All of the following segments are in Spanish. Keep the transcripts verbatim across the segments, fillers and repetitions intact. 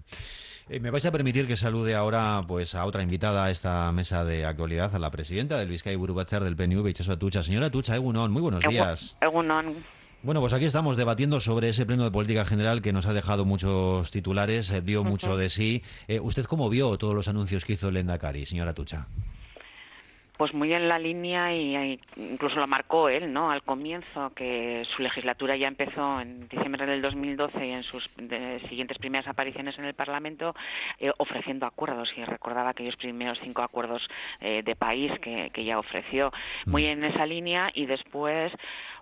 Eh, me vais a permitir que salude ahora pues a otra invitada a esta mesa de actualidad, a la presidenta del Bizkaia Buru Batzar del P N V, Itxaso Atutxa. Señora Atutxa, egunon, muy buenos días. Egunon. Bueno, pues aquí estamos debatiendo sobre ese pleno de política general que nos ha dejado muchos titulares, eh, dio mucho Uh-huh. de sí. Eh, ¿Usted cómo vio todos los anuncios que hizo el Lehendakari, señora Atutxa? Pues muy en la línea y incluso lo marcó él, ¿no? Al comienzo, que su legislatura ya empezó en diciembre del dos mil doce y en sus siguientes primeras apariciones en el Parlamento eh, ofreciendo acuerdos, y recordaba aquellos primeros cinco acuerdos eh, de país que, que ya ofreció. Muy en esa línea, y después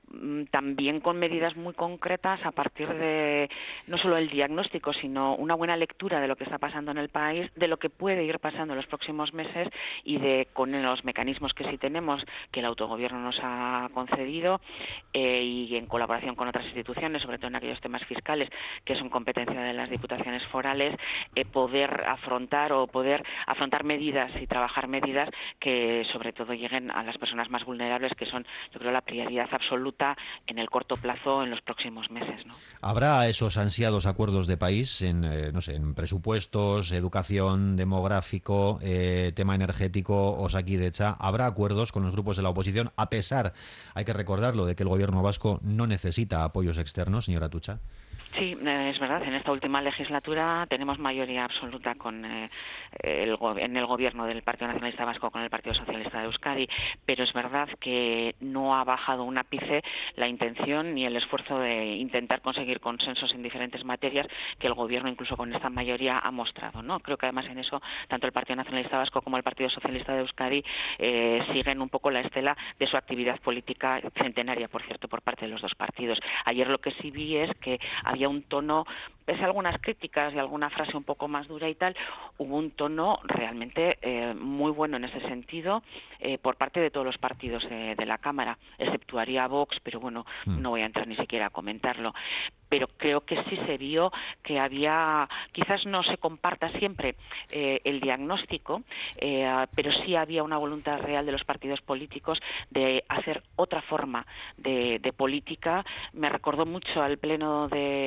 también con medidas muy concretas a partir de no solo el diagnóstico, sino una buena lectura de lo que está pasando en el país, de lo que puede ir pasando en los próximos meses, y de con los mecanismos que sí tenemos, que el autogobierno nos ha concedido, eh, y en colaboración con otras instituciones, sobre todo en aquellos temas fiscales que son competencia de las diputaciones forales, eh, poder afrontar o poder afrontar medidas y trabajar medidas que sobre todo lleguen a las personas más vulnerables, que son, yo creo, la prioridad absoluta en el corto plazo en los próximos meses, ¿no? ¿Habrá esos ansiados acuerdos de país en, eh, no sé, en presupuestos, educación, demográfico, eh, tema energético, Osakidetza? ¿Habrá acuerdos con los grupos de la oposición, a pesar, hay que recordarlo, de que el gobierno vasco no necesita apoyos externos, señora Atutxa? Sí, es verdad. En esta última legislatura tenemos mayoría absoluta con eh, el, en el gobierno del Partido Nacionalista Vasco con el Partido Socialista de Euskadi, pero es verdad que no ha bajado un ápice la intención ni el esfuerzo de intentar conseguir consensos en diferentes materias que el gobierno, incluso con esta mayoría, ha mostrado, ¿no? Creo que además en eso tanto el Partido Nacionalista Vasco como el Partido Socialista de Euskadi eh, siguen un poco la estela de su actividad política centenaria, por cierto, por parte de los dos partidos. Ayer lo que sí vi es que había un tono, pese a algunas críticas y alguna frase un poco más dura y tal, hubo un tono realmente eh, muy bueno en ese sentido eh, por parte de todos los partidos eh, de la Cámara, exceptuaría a Vox, pero bueno, mm. no voy a entrar ni siquiera a comentarlo. Pero creo que sí se vio que había, quizás no se comparta siempre eh, el diagnóstico, eh, pero sí había una voluntad real de los partidos políticos de hacer otra forma de, de política. Me recordó mucho al pleno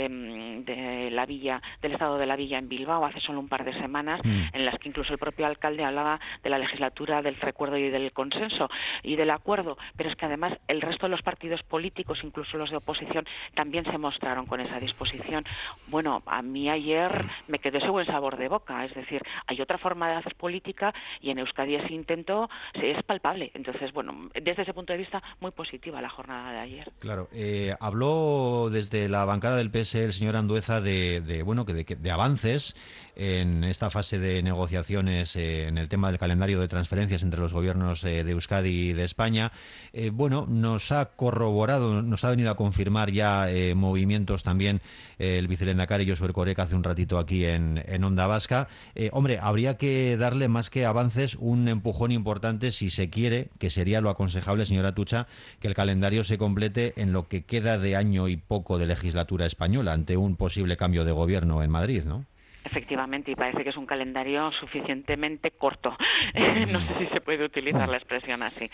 de, de la Villa, del Estado de la Villa en Bilbao, hace solo un par de semanas, mm. en las que incluso el propio alcalde hablaba de la legislatura del recuerdo y del consenso y del acuerdo, pero es que además el resto de los partidos políticos, incluso los de oposición, también se mostraron con esa disposición. Bueno, a mí ayer me quedó ese buen sabor de boca, es decir, hay otra forma de hacer política y en Euskadi ese intento es palpable. Entonces, bueno, desde ese punto de vista, muy positiva la jornada de ayer. Claro, eh, habló desde la bancada del P S E el señor Andueza de, de bueno, que de, de avances en esta fase de negociaciones eh, en el tema del calendario de transferencias entre los gobiernos eh, de Euskadi y de España. Eh, bueno, nos ha corroborado, nos ha venido a confirmar ya eh, movimientos también eh, el vicelehendakari Josu Erkoreka hace un ratito aquí en, en Onda Vasca. Eh, hombre, habría que darle más que avances un empujón importante si se quiere, que sería lo aconsejable, señora Atutxa, que el calendario se complete en lo que queda de año y poco de legislatura española ante un posible cambio de gobierno en Madrid, ¿no? Efectivamente, y parece que es un calendario suficientemente corto. No sé si se puede utilizar la expresión así,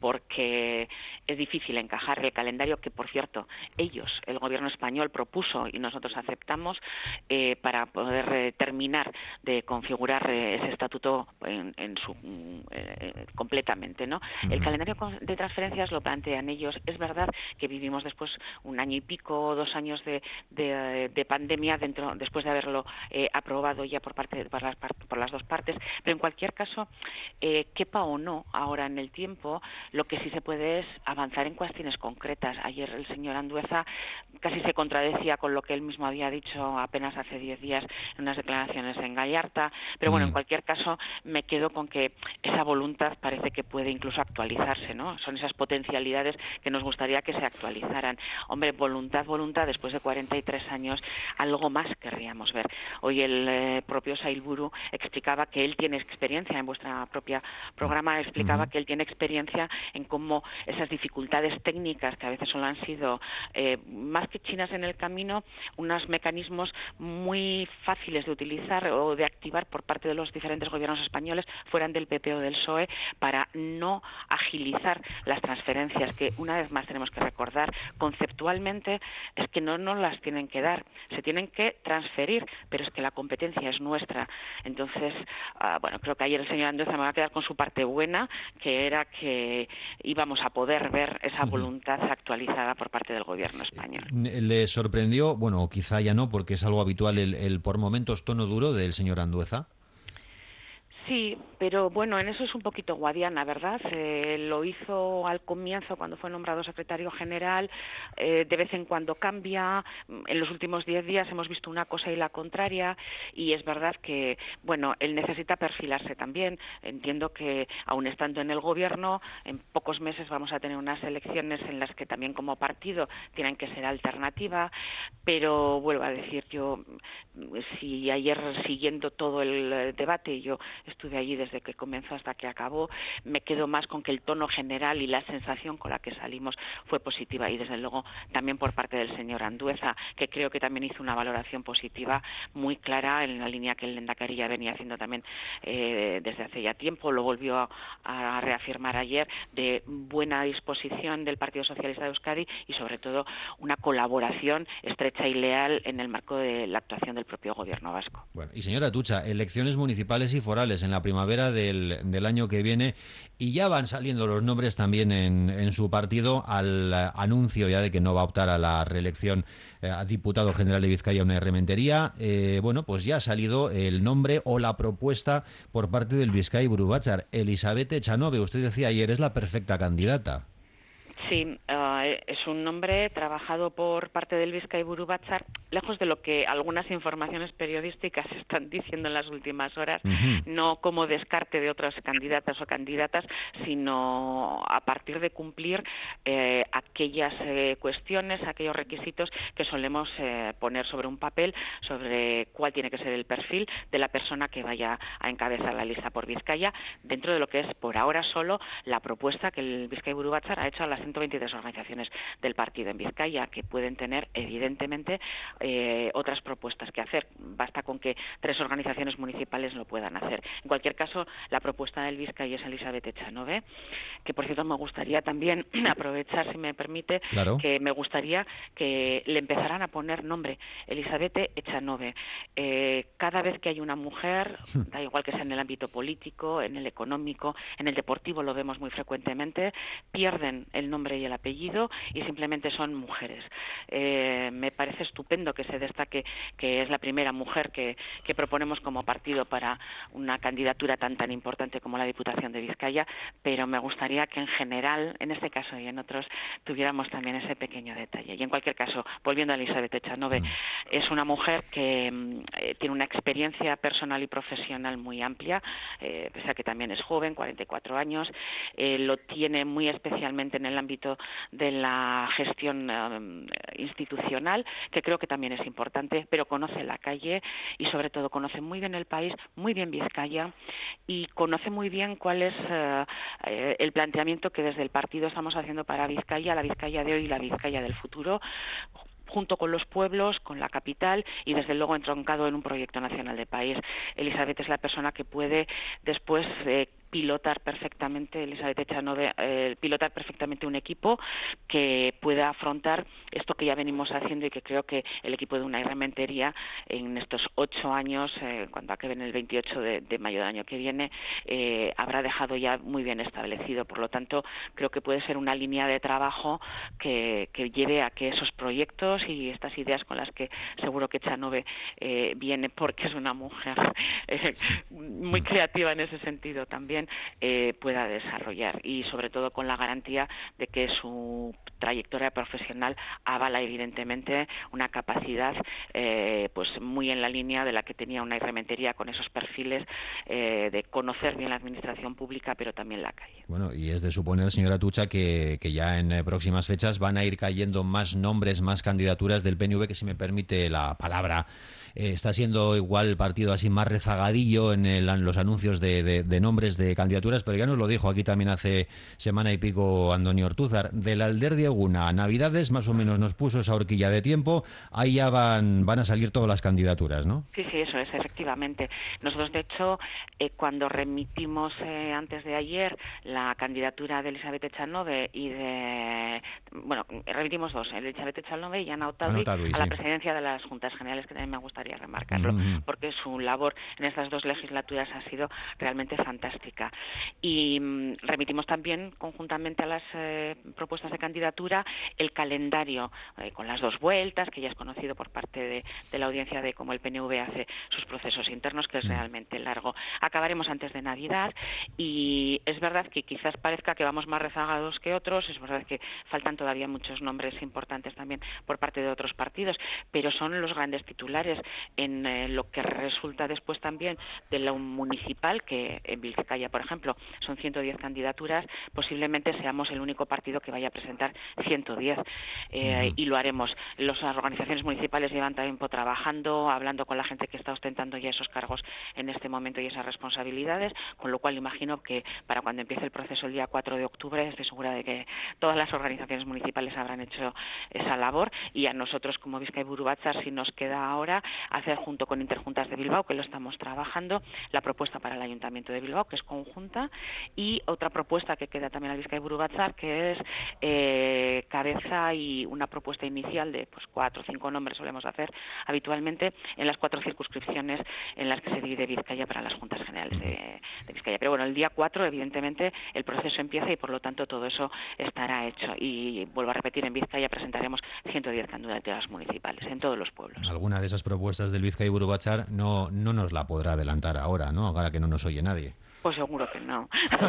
porque es difícil encajar el calendario que, por cierto, ellos, el gobierno español, propuso y nosotros aceptamos eh, para poder eh, terminar de configurar eh, ese estatuto en, en su eh, completamente, ¿no? Uh-huh. El calendario de transferencias lo plantean ellos. Es verdad que vivimos después un año y pico, dos años de, de, de pandemia dentro, después de haberlo eh, aprobado ya por parte por las, por las dos partes, pero en cualquier caso, eh, quepa o no ahora en el tiempo, lo que sí se puede es avanzar en cuestiones concretas. Ayer el señor Andueza casi se contradecía con lo que él mismo había dicho apenas hace diez días en unas declaraciones en Gallarta, pero bueno, mm. en cualquier caso me quedo con que esa voluntad parece que puede incluso actualizarse, ¿no? Son esas potencialidades que nos gustaría que se actualizaran. Hombre, voluntad, voluntad, después de cuarenta y tres años, algo más querríamos ver. Hoy el El eh, propio Sailburu explicaba que él tiene experiencia, en vuestra propia programa explicaba uh-huh. que él tiene experiencia en cómo esas dificultades técnicas que a veces solo han sido eh, más que chinas en el camino, unos mecanismos muy fáciles de utilizar o de activar por parte de los diferentes gobiernos españoles, fueran del P P o del P S O E, para no agilizar las transferencias que, una vez más tenemos que recordar, conceptualmente es que no nos las tienen que dar, se tienen que transferir, pero es que la competencia, es nuestra. Entonces, uh, bueno, creo que ayer el señor Andueza me va a quedar con su parte buena, que era que íbamos a poder ver esa voluntad actualizada por parte del gobierno español. ¿Le sorprendió, bueno, quizá ya no, porque es algo habitual, el, el por momentos tono duro del señor Andueza? Sí, pero bueno, en eso es un poquito guadiana, ¿verdad? Eh, lo hizo al comienzo cuando fue nombrado secretario general, eh, de vez en cuando cambia, en los últimos diez días hemos visto una cosa y la contraria, y es verdad que, bueno, él necesita perfilarse también. Entiendo que, aun estando en el gobierno, en pocos meses vamos a tener unas elecciones en las que también como partido tienen que ser alternativa, pero vuelvo a decir, yo, si ayer siguiendo todo el debate, yo estuve allí desde que comenzó hasta que acabó, me quedo más con que el tono general y la sensación con la que salimos fue positiva, y desde luego también por parte del señor Andueza, que creo que también hizo una valoración positiva muy clara en la línea que el Lehendakari ya venía haciendo también eh, desde hace ya tiempo, lo volvió a, a reafirmar ayer, de buena disposición del Partido Socialista de Euskadi y sobre todo una colaboración estrecha y leal en el marco de la actuación del propio gobierno vasco. Bueno, y señora Atutxa, elecciones municipales y forales en la primavera del, del año que viene, y ya van saliendo los nombres también en, en su partido al uh, anuncio ya de que no va a optar a la reelección uh, a diputado general de Vizcaya Unai Rementería. Eh, bueno, pues ya ha salido el nombre o la propuesta por parte del Bizkai Buru Batzar. Elisabeth Echanove, usted decía ayer, es la perfecta candidata. Sí, uh, es un nombre trabajado por parte del Bizkai Buru Batzar, lejos de lo que algunas informaciones periodísticas están diciendo en las últimas horas, uh-huh. no como descarte de otras candidatas o candidatas, sino a partir de cumplir eh, aquellas eh, cuestiones, aquellos requisitos que solemos eh, poner sobre un papel, sobre cuál tiene que ser el perfil de la persona que vaya a encabezar la lista por Vizcaya, dentro de lo que es por ahora solo la propuesta que el Bizkai Buru Batzar ha hecho a las ciento veintitrés organizaciones del partido en Vizcaya, que pueden tener evidentemente eh, otras propuestas que hacer. Basta con que tres organizaciones municipales lo puedan hacer. En cualquier caso, la propuesta del Vizcaya es Elisabeth Echanove, que por cierto me gustaría también aprovechar, si me permite, claro. que me gustaría que le empezaran a poner nombre, Elisabeth Echanove. Eh, cada vez que hay una mujer, da igual que sea en el ámbito político, en el económico, en el deportivo, lo vemos muy frecuentemente, pierden el nombre y el apellido y simplemente son mujeres. Eh, me parece estupendo que se destaque que es la primera mujer que, que proponemos como partido para una candidatura tan tan importante como la Diputación de Vizcaya, pero me gustaría que en general, en este caso y en otros, tuviéramos también ese pequeño detalle. Y en cualquier caso, volviendo a Elisabeth Echanove, mm. es una mujer que eh, tiene una experiencia personal y profesional muy amplia, eh, pese a que también es joven, cuarenta y cuatro años, eh, lo tiene muy especialmente en el ámbito de la gestión um, institucional, que creo que también es importante, pero conoce la calle y sobre todo conoce muy bien el país, muy bien Vizcaya, y conoce muy bien cuál es uh, eh, el planteamiento que desde el partido estamos haciendo para Vizcaya, la Vizcaya de hoy y la Vizcaya del futuro, junto con los pueblos, con la capital y desde luego entroncado en un proyecto nacional de país. Elisabeth es la persona que puede después eh, pilotar perfectamente, Elisabeth Echanove, eh, pilotar perfectamente un equipo que pueda afrontar esto que ya venimos haciendo y que creo que el equipo de Unai Rementería en estos ocho años, eh, cuando acaben el veintiocho de, de mayo del año que viene, eh, habrá dejado ya muy bien establecido. Por lo tanto, creo que puede ser una línea de trabajo que, que lleve a que esos proyectos y estas ideas con las que seguro que Echanove eh, viene, porque es una mujer eh, muy creativa en ese sentido también, Eh, pueda desarrollar, y sobre todo con la garantía de que su trayectoria profesional avala evidentemente una capacidad eh, pues muy en la línea de la que tenía Unai Rementería, con esos perfiles eh, de conocer bien la administración pública pero también la calle. Bueno, y es de suponer, señora Atutxa, que, que ya en eh, próximas fechas van a ir cayendo más nombres, más candidaturas del P N V, que si me permite la palabra, eh, está siendo igual el partido así más rezagadillo en, el, en los anuncios de, de, de nombres de candidaturas, pero ya nos lo dijo aquí también hace semana y pico Andoni Ortúzar. Del Alder de Eguna a Navidades más o menos nos puso esa horquilla de tiempo, ahí ya van, van a salir todas las candidaturas, ¿no? Sí, sí, eso es, efectivamente. Nosotros, de hecho, eh, cuando remitimos eh, antes de ayer la candidatura de Elisabeth Echanove y de bueno, remitimos dos, Elizabeth Echalove y Ana Otadui, Ana Otadui, a la sí. presidencia de las Juntas Generales, que también me gustaría remarcarlo, Mm-hmm. porque su labor en estas dos legislaturas ha sido realmente fantástica. Y mm, remitimos también conjuntamente a las eh, propuestas de candidatura el calendario eh, con las dos vueltas, que ya es conocido por parte de, de la audiencia de cómo el P N V hace sus procesos internos, que es realmente largo. Acabaremos antes de Navidad y es verdad que quizás parezca que vamos más rezagados que otros, es verdad que faltan todavía muchos nombres importantes también por parte de otros partidos, pero son los grandes titulares en eh, lo que resulta después también de lo municipal, que en Vizcaya, por ejemplo, son ciento diez candidaturas, posiblemente seamos el único partido que vaya a presentar ciento diez eh, uh-huh. y lo haremos. Las organizaciones municipales llevan tiempo trabajando, hablando con la gente que está ostentando ya esos cargos en este momento y esas responsabilidades, con lo cual imagino que para cuando empiece el proceso el día cuatro de octubre estoy segura de que todas las organizaciones municipales habrán hecho esa labor, y a nosotros como Bizkaiburu Batzar si nos queda ahora hacer junto con Interjuntas de Bilbao, que lo estamos trabajando, la propuesta para el Ayuntamiento de Bilbao, que es conjunta, y otra propuesta que queda también al Bizkaiburu Batzar, que es eh, cabeza y una propuesta inicial de pues cuatro o cinco nombres solemos hacer habitualmente en las cuatro circunscripciones en las que se divide Vizcaya para las Juntas Generales de, de Vizcaya. Pero bueno, el día cuatro evidentemente el proceso empieza y por lo tanto todo eso estará hecho. Y vuelvo a repetir, en Vizcaya presentaremos ciento diez candidaturas municipales en todos los pueblos. Alguna de esas propuestas del Bizkaiburu Batzar no, no nos la podrá adelantar ahora, ¿no? Ahora que no nos oye nadie. Pues seguro que no.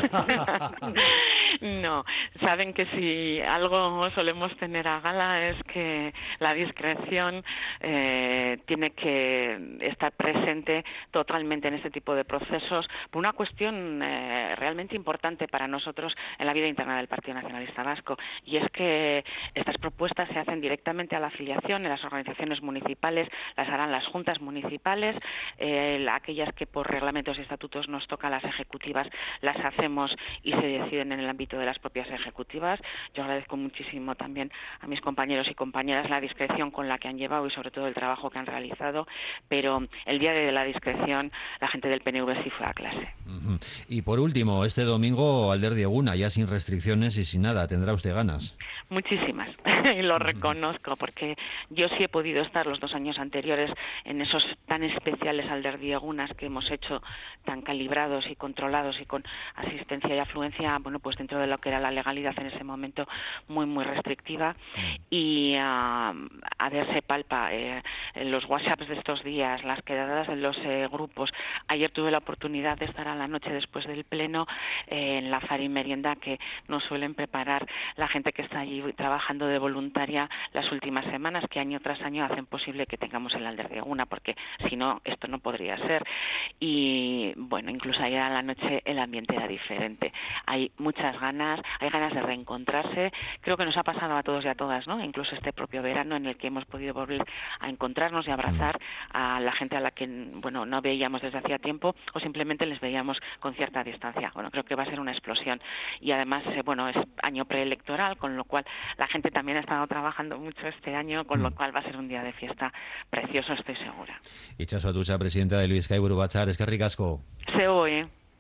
No, saben que si algo solemos tener a gala es que la discreción eh, tiene que estar presente totalmente en este tipo de procesos por una cuestión eh, realmente importante para nosotros en la vida interna del Partido Nacionalista Vasco, y es que estas propuestas se hacen directamente a la afiliación en las organizaciones municipales, las harán las juntas municipales, eh, aquellas que por reglamentos y estatutos nos toca las ejecutivas ejecutivas las hacemos y se deciden en el ámbito de las propias ejecutivas. Yo agradezco muchísimo también a mis compañeros y compañeras la discreción con la que han llevado y sobre todo el trabajo que han realizado, pero el día de la discreción la gente del P N V sí fue a clase. Uh-huh. Y por último, este domingo Alder de Eguna, ya sin restricciones y sin nada, ¿tendrá usted ganas? Muchísimas, y lo uh-huh. reconozco, porque yo sí he podido estar los dos años anteriores en esos tan especiales Alder de Egunas que hemos hecho, tan calibrados y controlados y con asistencia y afluencia, bueno, pues dentro de lo que era la legalidad en ese momento muy, muy restrictiva. Y uh, a ver, se palpa eh, los WhatsApps de estos días, las quedadas en los eh, grupos. Ayer tuve la oportunidad de estar a la noche después del pleno eh, en la Fari Merienda que nos suelen preparar la gente que está allí trabajando de voluntaria las últimas semanas, que año tras año hacen posible que tengamos el Alder de Eguna, porque si no, esto no podría ser. Y bueno, incluso ayer a la noche el ambiente era diferente. Hay muchas ganas, hay ganas de reencontrarse. Creo que nos ha pasado a todos y a todas, ¿no? Incluso este propio verano en el que hemos podido volver a encontrarnos y abrazar a la gente a la que, bueno, no veíamos desde hacía tiempo o simplemente les veíamos con cierta distancia. Bueno, creo que va a ser una explosión. Y además, eh, bueno, es año preelectoral, con lo cual la gente también ha estado trabajando mucho este año, con lo cual va a ser un día de fiesta precioso, estoy segura. Itxaso Atutxa, presidenta del Bizkaiburu Batzar, eskerrik asko. Se oye.